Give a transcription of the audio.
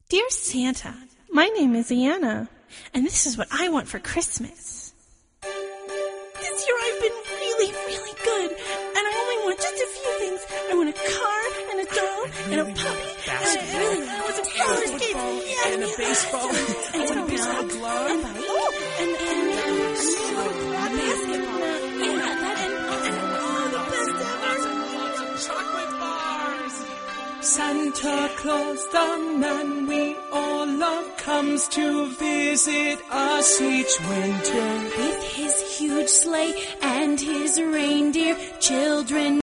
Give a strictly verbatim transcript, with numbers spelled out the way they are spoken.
Dear Santa, my name is Anna, and this is what I want for Christmas. This year I've been really, really good, and I only want just a few things. I want a car, and a doll, and a puppy, and I really want some roller skates, yeah, and a baseball, and and a baseball glove, and oh, and and and a basketball, yeah, that and and oh, the best ever. chocolate bars. Santa Claus, the man we all love, comes to visit us each winter. With his huge sleigh and his reindeer, children